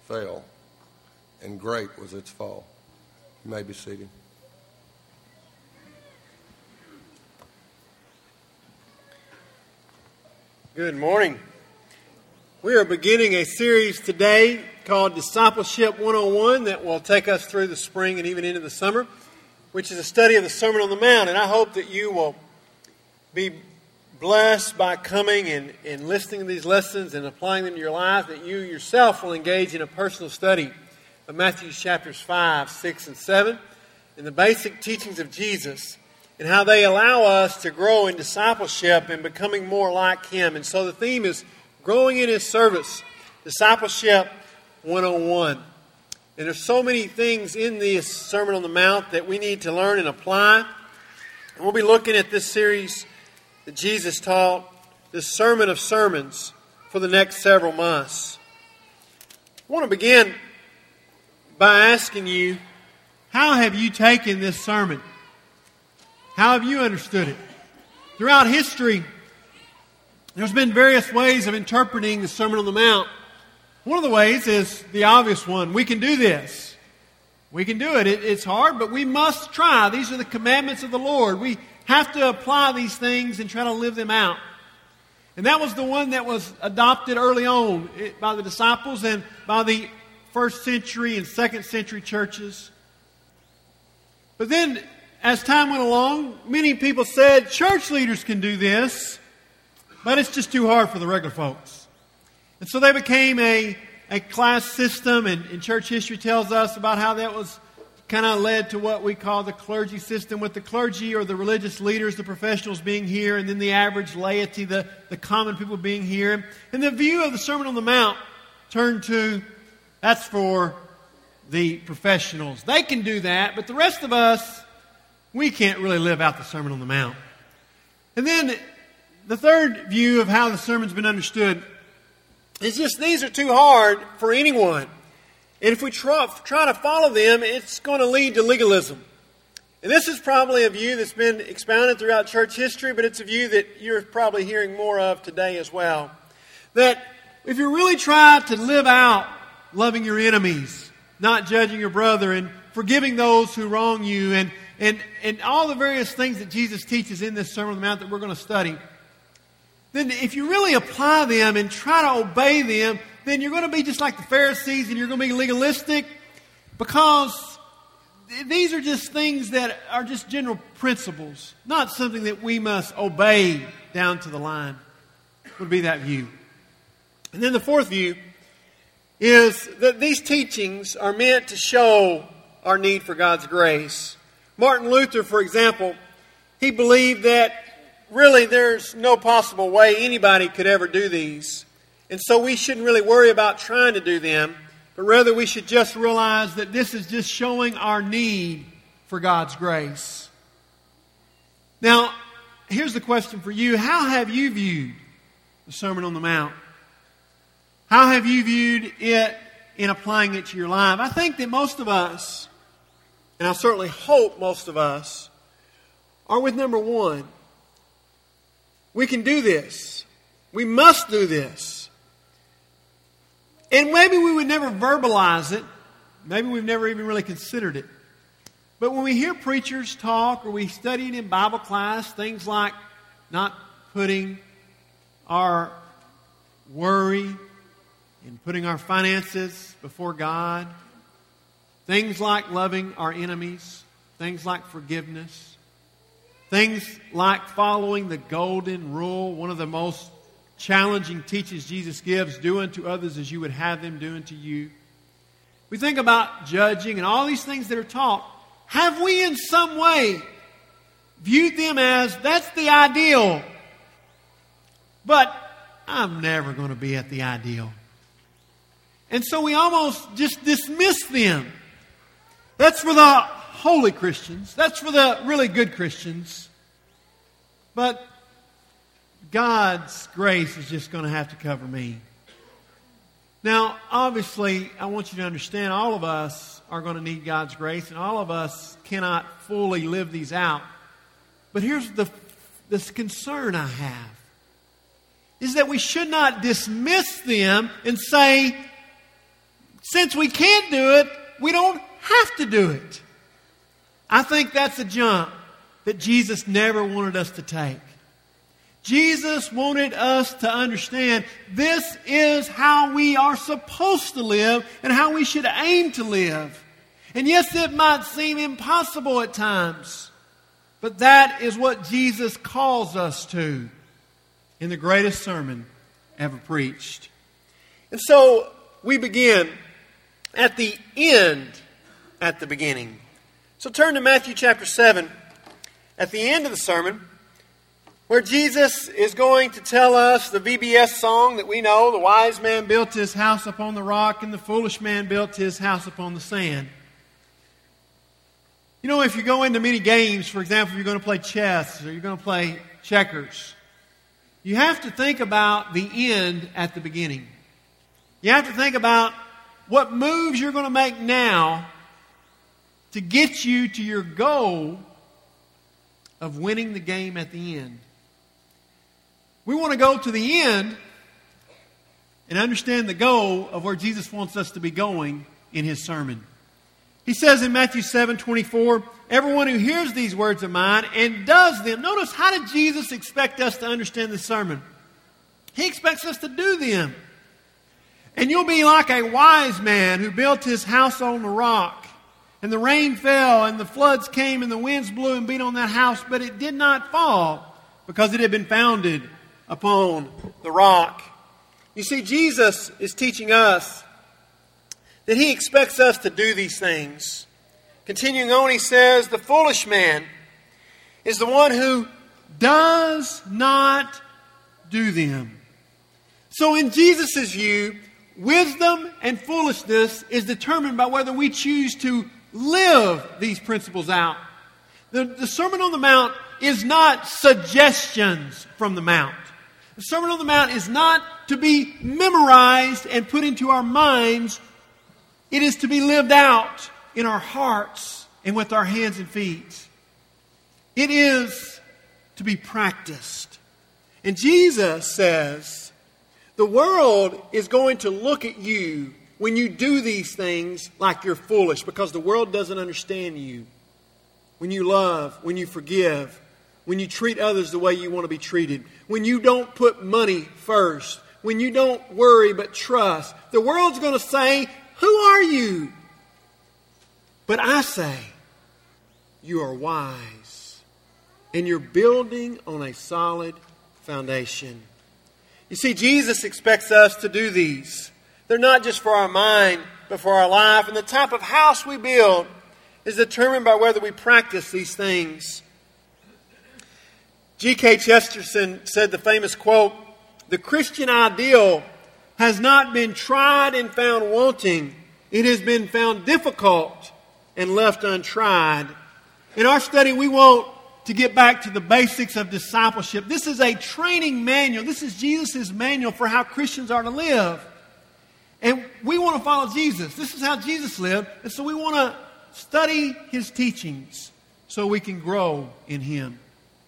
fell, and great was its fall. You may be seated. Good morning. We are beginning a series today called Discipleship 101 that will take us through the spring and even into the summer, which is a study of the Sermon on the Mount. And I hope that you will be blessed by coming and listening to these lessons and applying them to your life, that you yourself will engage in a personal study of Matthew chapters 5, 6, and 7, and the basic teachings of Jesus, and how they allow us to grow in discipleship and becoming more like Him. And so the theme is growing in His service, Discipleship 101. And there's so many things in this Sermon on the Mount that we need to learn and apply. And we'll be looking at this series that Jesus taught, this Sermon of Sermons, for the next several months. I want to begin by asking you, how have you taken this sermon? How have you understood it? Throughout history, there's been various ways of interpreting the Sermon on the Mount. One of the ways is the obvious one. We can do this. We can do it. It's hard, but we must try. These are the commandments of the Lord. We have to apply these things and try to live them out. And that was the one that was adopted early on by the disciples and by the first century and second century churches. But then, as time went along, many people said, church leaders can do this, but it's just too hard for the regular folks. And so they became a class system, and church history tells us about how that was kind of led to what we call the clergy system, with the clergy or the religious leaders, the professionals being here, and then the average laity, the common people being here. And the view of the Sermon on the Mount turned to, that's for the professionals. They can do that, but the rest of us, we can't really live out the Sermon on the Mount. And then the third view of how the sermon's been understood is just these are too hard for anyone. And if we try to follow them, it's going to lead to legalism. And this is probably a view that's been expounded throughout church history, but it's a view that you're probably hearing more of today as well. That if you really try to live out loving your enemies, not judging your brother, and forgiving those who wrong you, and all the various things that Jesus teaches in this Sermon on the Mount that we're going to study, then if you really apply them and try to obey them, then you're going to be just like the Pharisees, and you're going to be legalistic, because these are just things that are just general principles, not something that we must obey down to the line, would be that view. And then the fourth view is that these teachings are meant to show our need for God's grace. Martin Luther, for example, he believed that really there's no possible way anybody could ever do these. And so we shouldn't really worry about trying to do them, but rather we should just realize that this is just showing our need for God's grace. Now, here's the question for you. How have you viewed the Sermon on the Mount? How have you viewed it in applying it to your life? I think that most of us, and I certainly hope most of us, are with number one. We can do this. We must do this. And maybe we would never verbalize it. Maybe we've never even really considered it. But when we hear preachers talk, or we study it in Bible class, things like not putting our worry and putting our finances before God, things like loving our enemies, things like forgiveness, things like following the golden rule, one of the most challenging teachings Jesus gives, do unto others as you would have them do unto you. We think about judging and all these things that are taught. Have we in some way viewed them as, that's the ideal, but I'm never going to be at the ideal? And so we almost just dismiss them. That's for the holy Christians. That's for the really good Christians. But God's grace is just going to have to cover me. Now, obviously, I want you to understand all of us are going to need God's grace, and all of us cannot fully live these out. But here's this concern I have, is that we should not dismiss them and say, Since we can't do it, we don't have to do it. I think that's a jump that Jesus never wanted us to take. Jesus wanted us to understand this is how we are supposed to live and how we should aim to live. And yes, it might seem impossible at times, but that is what Jesus calls us to in the greatest sermon ever preached. And so we begin at the end, at the beginning. So turn to Matthew chapter 7, at the end of the sermon, where Jesus is going to tell us the VBS song that we know, the wise man built his house upon the rock and the foolish man built his house upon the sand. You know, if you go into many games, for example, if you're going to play chess or you're going to play checkers, you have to think about the end at the beginning. You have to think about what moves you're going to make now to get you to your goal of winning the game at the end. We want to go to the end and understand the goal of where Jesus wants us to be going in His sermon. He says in Matthew 7:24, everyone who hears these words of mine and does them. Notice, how did Jesus expect us to understand the sermon? He expects us to do them. And you'll be like a wise man who built his house on the rock. And the rain fell, and the floods came, and the winds blew and beat on that house, but it did not fall, because it had been founded upon the rock. You see, Jesus is teaching us that He expects us to do these things. Continuing on, He says, the foolish man is the one who does not do them. So in Jesus' view, wisdom and foolishness is determined by whether we choose to live these principles out. The Sermon on the Mount is not suggestions from the Mount. The Sermon on the Mount is not to be memorized and put into our minds. It is to be lived out in our hearts and with our hands and feet. It is to be practiced. And Jesus says, the world is going to look at you when you do these things like you're foolish, because the world doesn't understand you. When you love, when you forgive, when you treat others the way you want to be treated, when you don't put money first, when you don't worry but trust, the world's going to say, who are you? But I say, you are wise, and you're building on a solid foundation. You see, Jesus expects us to do these. They're not just for our mind, but for our life. And the type of house we build is determined by whether we practice these things. G.K. Chesterton said the famous quote, the Christian ideal has not been tried and found wanting. It has been found difficult and left untried. In our study, we want to get back to the basics of discipleship. This is a training manual. This is Jesus' manual for how Christians are to live. And we want to follow Jesus. This is how Jesus lived. And so we want to study His teachings so we can grow in Him.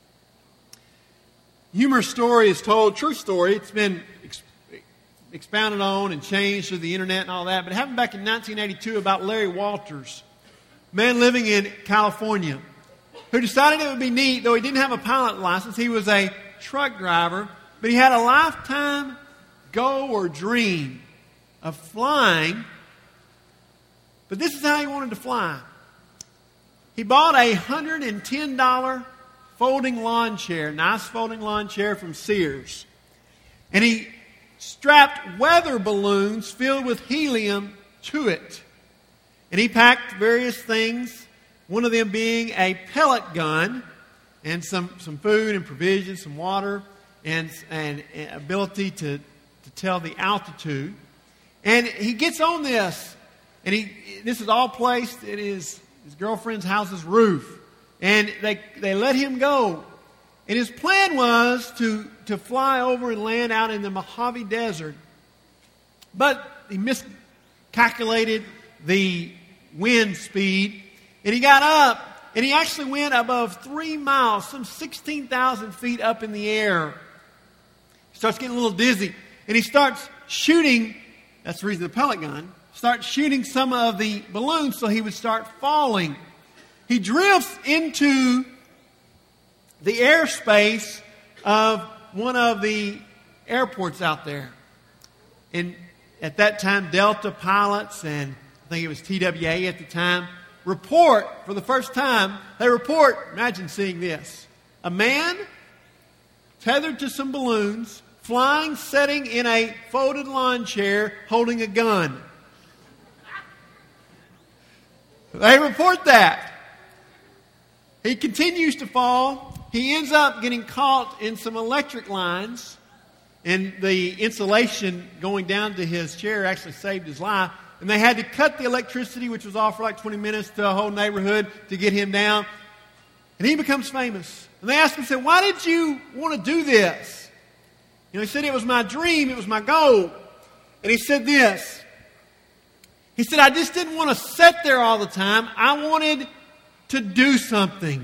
Humorous story is told, true story. It's been expounded on and changed through the internet and all that. But it happened back in 1982 about Larry Walters, a man living in California, who decided it would be neat, though he didn't have a pilot license. He was a truck driver, but he had a lifetime goal or dream of flying. But this is how he wanted to fly. He bought a $110 folding lawn chair, nice folding lawn chair from Sears. And he strapped weather balloons filled with helium to it. And he packed various things, one of them being a pellet gun and some food and provisions, some water, and ability to tell the altitude. And he gets on this, and this is all placed at his girlfriend's house's roof. And they let him go. And his plan was to fly over and land out in the Mojave Desert. But he miscalculated the wind speed. And he got up, and he actually went above 3 miles, some 16,000 feet up in the air. He starts getting a little dizzy. And he starts shooting, that's the reason the pellet gun, start shooting some of the balloons so he would start falling. He drifts into the airspace of one of the airports out there. And at that time, Delta pilots, and I think it was TWA at the time, report for the first time, imagine seeing this, a man tethered to some balloons, flying, sitting in a folded lawn chair, holding a gun. They report that. He continues to fall. He ends up getting caught in some electric lines, and the insulation going down to his chair actually saved his life. And they had to cut the electricity, which was off for like 20 minutes, to a whole neighborhood to get him down. And he becomes famous. And they asked him, said, "Why did you want to do this?" He said, "It was my dream. It was my goal." And he said this. He said, "I just didn't want to sit there all the time. I wanted to do something."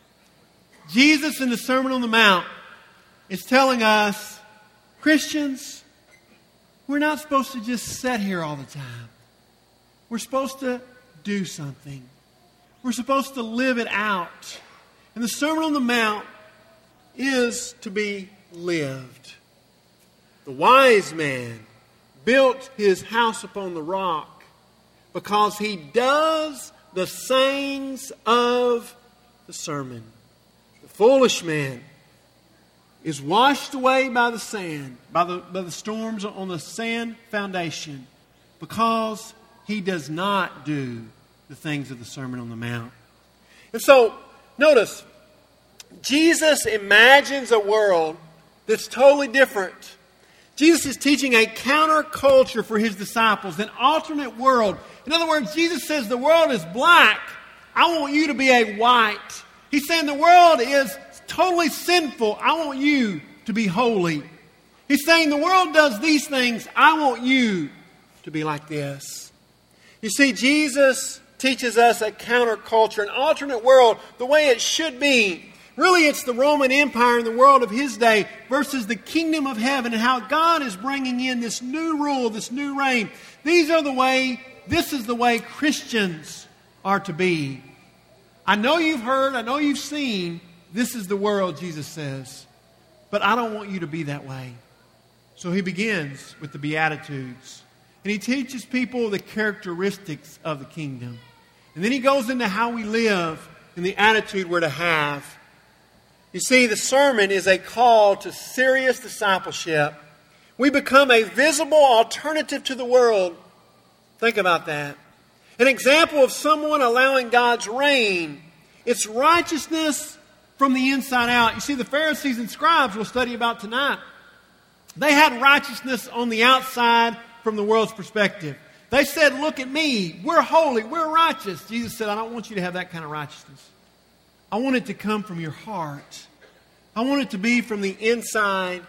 Jesus in the Sermon on the Mount is telling us, Christians, we're not supposed to just sit here all the time. We're supposed to do something. We're supposed to live it out. And the Sermon on the Mount is to be lived. The wise man built his house upon the rock because he does the sayings of the sermon. The foolish man is washed away by the sand, by the storms on the sand foundation, because he does not do the things of the Sermon on the Mount. And so, notice, Jesus imagines a world that's totally different. Jesus is teaching a counterculture for his disciples, an alternate world. In other words, Jesus says the world is black. I want you to be a white. He's saying the world is totally sinful. I want you to be holy. He's saying the world does these things. I want you to be like this. You see, Jesus teaches us a counterculture, an alternate world, the way it should be. Really, it's the Roman Empire and the world of his day versus the kingdom of heaven, and how God is bringing in this new rule, this new reign. This is the way Christians are to be. I know you've heard, I know you've seen, this is the world, Jesus says. But I don't want you to be that way. So he begins with the Beatitudes. And he teaches people the characteristics of the kingdom. And then he goes into how we live and the attitude we're to have. You see, the sermon is a call to serious discipleship. We become a visible alternative to the world. Think about that. An example of someone allowing God's reign. It's righteousness from the inside out. You see, the Pharisees and scribes we'll study about tonight, they had righteousness on the outside from the world's perspective. They said, "Look at me. We're holy. We're righteous." Jesus said, "I don't want you to have that kind of righteousness. I want it to come from your heart. I want it to be from the inside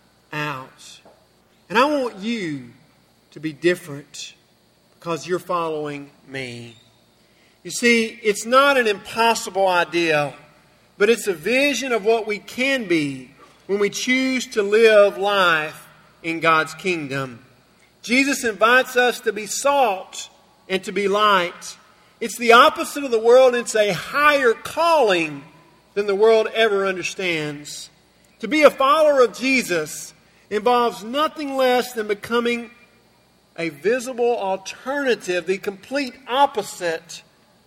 out. And I want you to be different because you're following me." You see, it's not an impossible idea, but it's a vision of what we can be when we choose to live life in God's kingdom. Jesus invites us to be salt and to be light. It's the opposite of the world. It's a higher calling than the world ever understands. To be a follower of Jesus involves nothing less than becoming a visible alternative, the complete opposite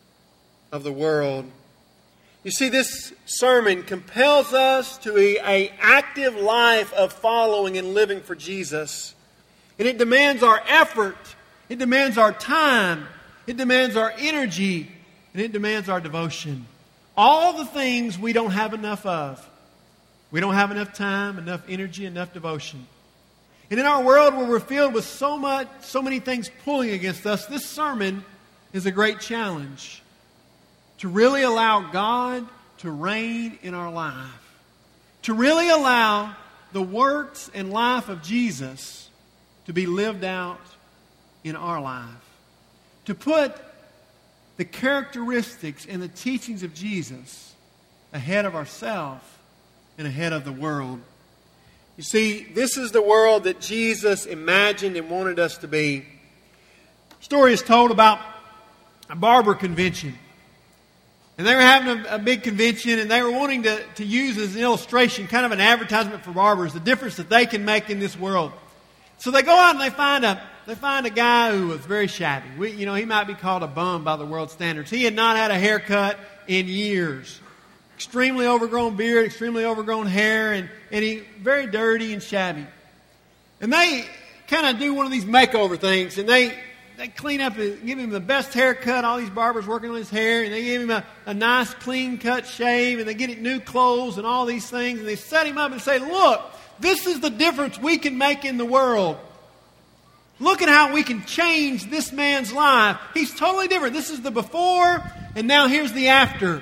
of the world. You see, this sermon compels us to an active life of following and living for Jesus. And it demands our effort. It demands our time. It demands our energy. And it demands our devotion. All the things we don't have enough of. We don't have enough time, enough energy, enough devotion. And in our world where we're filled with so many things pulling against us, this sermon is a great challenge. To really allow God to reign in our life. To really allow the works and life of Jesus to be lived out in our life. To put the characteristics and the teachings of Jesus ahead of ourselves and ahead of the world. You see, this is the world that Jesus imagined and wanted us to be. Story is told about a barber convention. And they were having a big convention, and they were wanting to use as an illustration, kind of an advertisement for barbers, the difference that they can make in this world. So they go out and they find a guy who was very shabby. He might be called a bum by the world standards. He had not had a haircut in years. Extremely overgrown beard, extremely overgrown hair, and he very dirty and shabby. And they kind of do one of these makeover things, and they clean up, give him the best haircut. All these barbers working on his hair, and they give him a nice clean-cut shave, and they get him new clothes and all these things, and they set him up and say, look, this is the difference we can make in the world. Look at how we can change this man's life. He's totally different. This is the before, and now here's the after.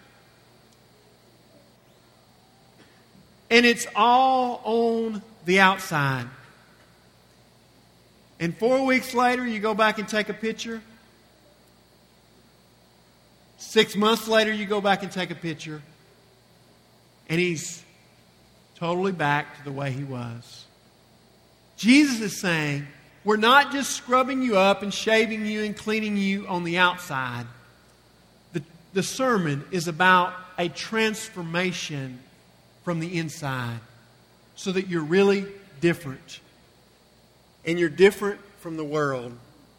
And it's all on the outside. And 4 weeks later, you go back and take a picture. 6 months later, you go back and take a picture. And he's totally back to the way he was. Jesus is saying, we're not just scrubbing you up and shaving you and cleaning you on the outside. The sermon is about a transformation from the inside so that you're really different. And you're different from the world.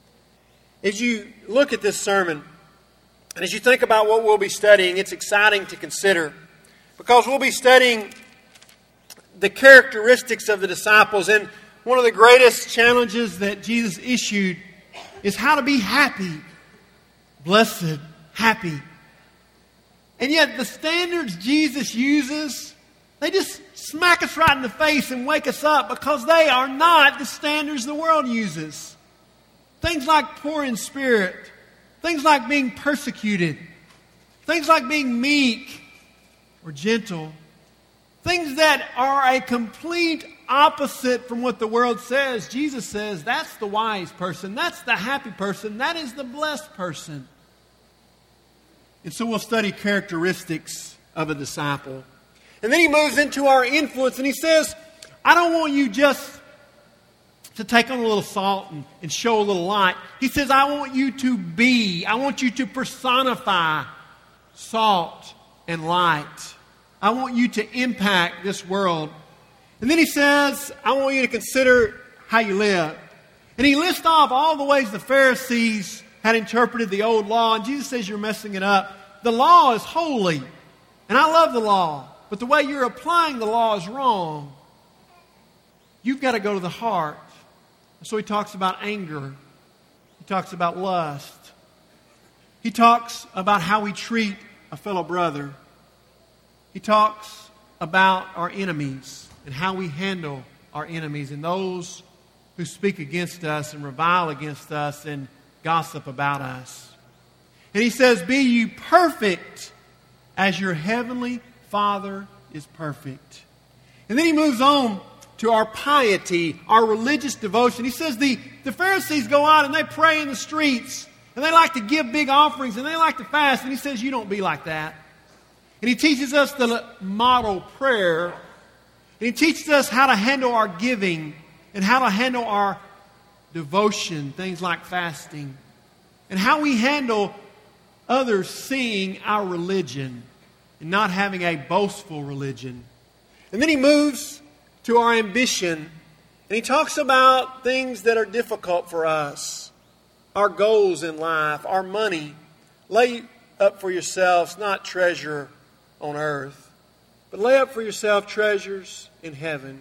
As you look at this sermon, and as you think about what we'll be studying, it's exciting to consider because we'll be studying the characteristics of the disciples. And one of the greatest challenges that Jesus issued is how to be happy, blessed, happy. And yet the standards Jesus uses, they just smack us right in the face and wake us up because they are not the standards the world uses. Things like poor in spirit, things like being persecuted, things like being meek or gentle, things that are a complete opposite from what the world says. Jesus says that's the wise person, that's the happy person, that is the blessed person. And so we'll study characteristics of a disciple. And then he moves into our influence and he says, I don't want you just to take on a little salt and show a little light. He says, I want you to personify salt and light. I want you to impact this world. And then he says, I want you to consider how you live. And he lists off all the ways the Pharisees had interpreted the old law. And Jesus says, you're messing it up. The law is holy. And I love the law. But the way you're applying the law is wrong. You've got to go to the heart. So he talks about anger. He talks about lust. He talks about how we treat a fellow brother. He talks about our enemies and how we handle our enemies and those who speak against us and revile against us and gossip about us. And he says, be ye perfect as your heavenly Father is perfect. And then he moves on to our piety, our religious devotion. He says the Pharisees go out and they pray in the streets and they like to give big offerings and they like to fast. And he says you don't be like that. And he teaches us the model prayer. And he teaches us how to handle our giving and how to handle our devotion, things like fasting. And how we handle others seeing our religion and not having a boastful religion. And then he moves to our ambition, and he talks about things that are difficult for us, our goals in life, our money. Lay up for yourselves not treasure on earth, but lay up for yourself treasures in heaven.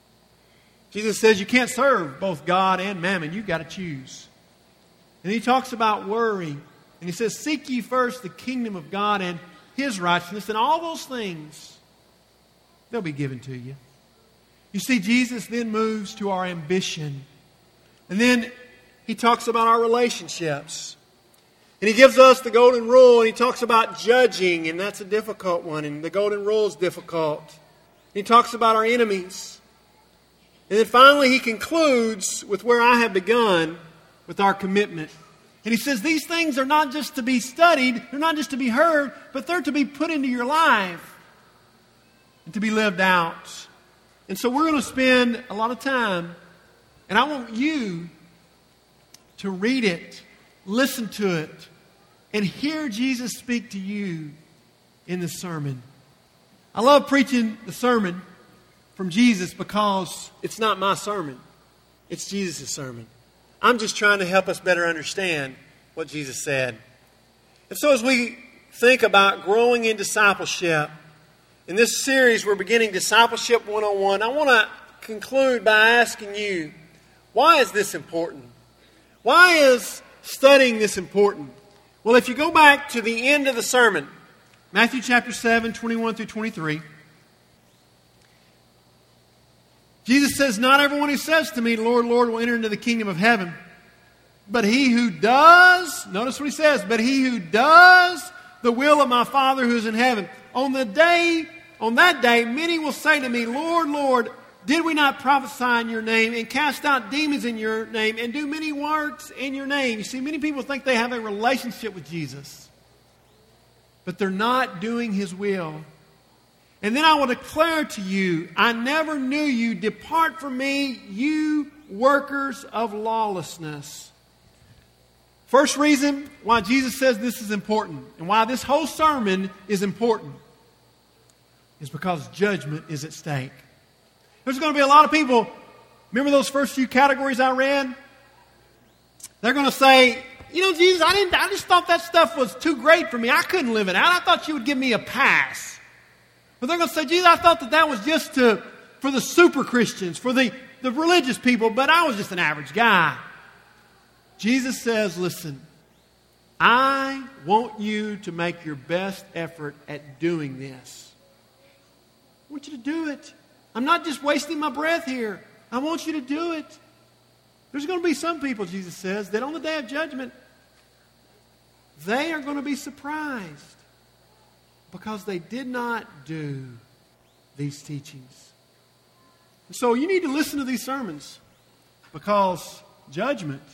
Jesus says you can't serve both God and mammon. You've got to choose. And he talks about worry, and he says, seek ye first the kingdom of God and His righteousness, and all those things, they'll be given to you. You see, Jesus then moves to our ambition. And then he talks about our relationships. And he gives us the golden rule, and he talks about judging, and that's a difficult one, and the golden rule is difficult. And he talks about our enemies. And then finally he concludes with where I have begun, with our commitment. And he says these things are not just to be studied, they're not just to be heard, but they're to be put into your life and to be lived out. And so we're going to spend a lot of time, and I want you to read it, listen to it, and hear Jesus speak to you in the sermon. I love preaching the sermon from Jesus because it's not my sermon. It's Jesus' sermon. I'm just trying to help us better understand what Jesus said. And so as we think about growing in discipleship, in this series we're beginning Discipleship 101, I want to conclude by asking you, why is this important? Why is studying this important? Well, if you go back to the end of the sermon, Matthew chapter 7, 21 through 23, Jesus says, "Not everyone who says to me, 'Lord, Lord,' will enter into the kingdom of heaven, but he who does," notice what he says, "but he who does the will of my Father who is in heaven. On that day, many will say to me, 'Lord, Lord, did we not prophesy in your name and cast out demons in your name and do many works in your name?'" You see, many people think they have a relationship with Jesus, but they're not doing his will. "And then I will declare to you, I never knew you. Depart from me, you workers of lawlessness." First reason why Jesus says this is important and why this whole sermon is important is because judgment is at stake. There's going to be a lot of people, remember those first few categories I read? They're going to say, "You know, Jesus, I just thought that stuff was too great for me. I couldn't live it out. I thought you would give me a pass." But they're going to say, "Jesus, I thought that was just for the super Christians, for the religious people, but I was just an average guy." Jesus says, listen, I want you to make your best effort at doing this. I want you to do it. I'm not just wasting my breath here. I want you to do it. There's going to be some people, Jesus says, that on the day of judgment, they are going to be surprised because they did not do these teachings. And so you need to listen to these sermons because judgment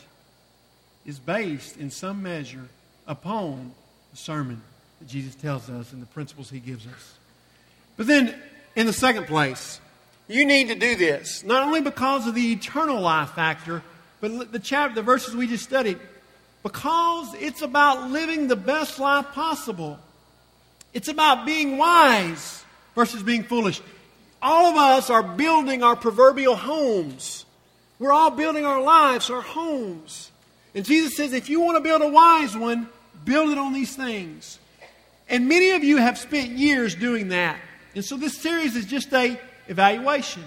is based in some measure upon the sermon that Jesus tells us and the principles he gives us. But then, in the second place, you need to do this, not only because of the eternal life factor, but the verses we just studied, because it's about living the best life possible. It's about being wise versus being foolish. All of us are building our proverbial homes. We're all building our lives, our homes. And Jesus says, if you want to build a wise one, build it on these things. And many of you have spent years doing that. And so this series is just an evaluation.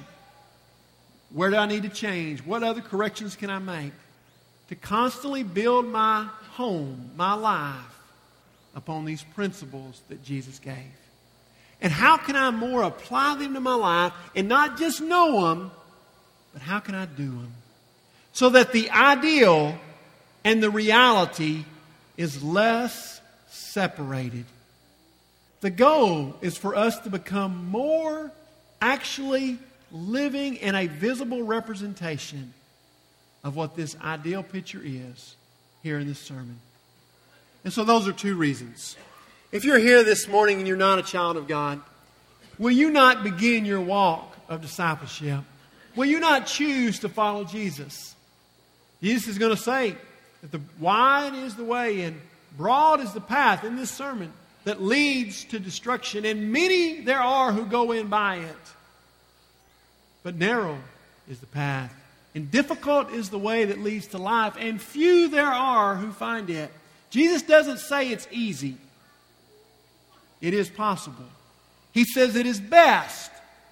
Where do I need to change? What other corrections can I make to constantly build my home, my life, upon these principles that Jesus gave? And how can I more apply them to my life and not just know them, but how can I do them? So that the ideal and the reality is less separated. The goal is for us to become more actually living in a visible representation of what this ideal picture is here in this sermon. And so those are two reasons. If you're here this morning and you're not a child of God, will you not begin your walk of discipleship? Will you not choose to follow Jesus? Jesus is going to say that wide is the way and broad is the path in this sermon that leads to destruction, and many there are who go in by it. But narrow is the path, and difficult is the way that leads to life, and few there are who find it. Jesus doesn't say it's easy. It is possible. He says it is best.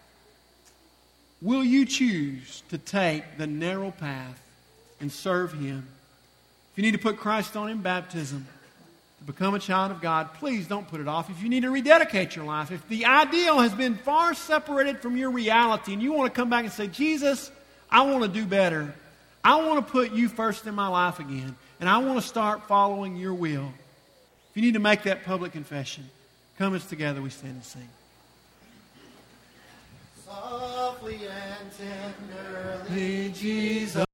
Will you choose to take the narrow path and serve Him? If you need to put Christ on in baptism to become a child of God, please don't put it off. If you need to rededicate your life, if the ideal has been far separated from your reality and you want to come back and say, Jesus, I want to do better. I want to put you first in my life again, and I want to start following your will. If you need to make that public confession, come as together we stand and sing. Softly and tenderly, Jesus.